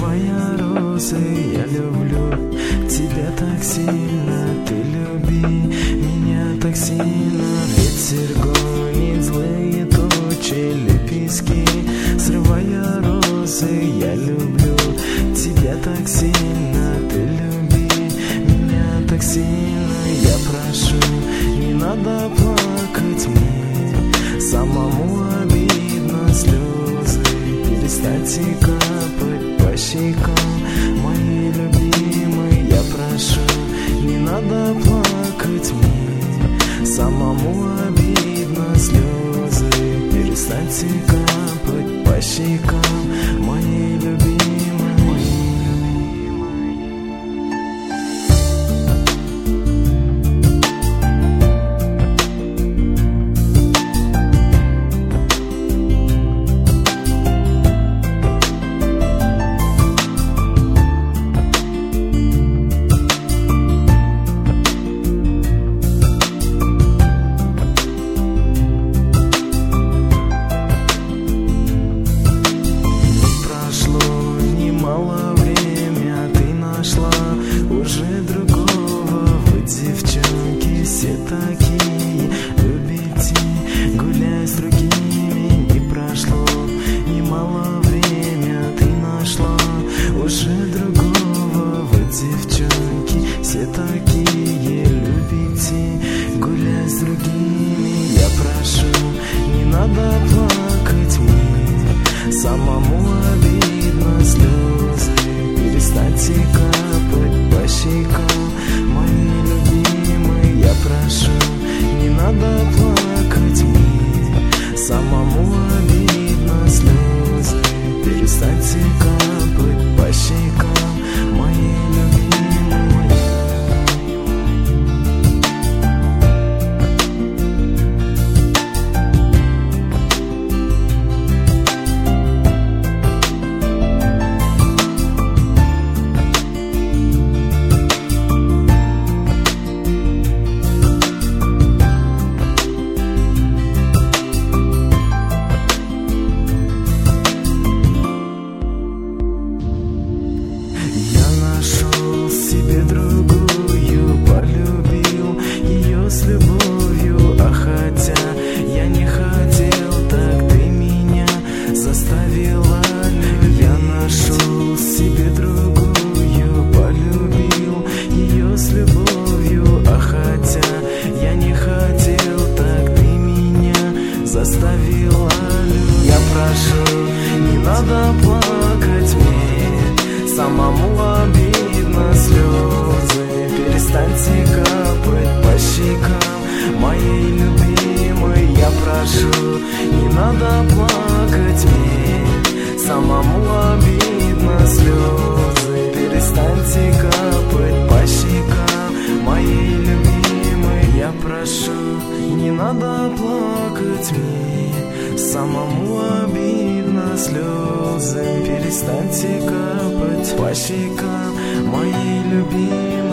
срывая розы. Я люблю тебя так сильно, ты люби меня так сильно. Ветер гонит злые тучи, лепестки, срывая розы. Я люблю тебя так сильно, ты люби меня так сильно. Я прошу, не надо плакать мне, самому обидно слезы. Перестаньте капать по щекам, мои любимые. Я прошу, не надо плакать мне, самому обидно слезы. Перестаньте капать по щекам, мои любимые. Уже другого, вы, девчонки, все такие, любите гулять с другими. Не прошло немало время, ты нашла уже другого. Вы, девчонки, все такие, любите гулять с другими. Я прошу, не надо плакать мне, самому обидно слезы. Перестаньте капать по щекам, мои любимые. Я прошу, не надо плакать мне, самому обидно слезы. Перестаньте капать по щекам, мои любимые. Нашел себе другую, полюбил ее с любовью. А хотя я не хотел, так ты меня заставила. Я нашел себе другую, полюбил ее с любовью. А хотя я не хотел, так ты меня заставила. Я прошу, не надо плакать мне, самому обидно слезы. Перестаньте капать по щекам, моей любимой. Я прошу, не надо плакать мне, самому обидно слезы. Перестаньте капать по щекам, моей любимой. Я прошу, не надо плакать мне, самому обидно слезы. Перестаньте капать по щекам, моей любимой.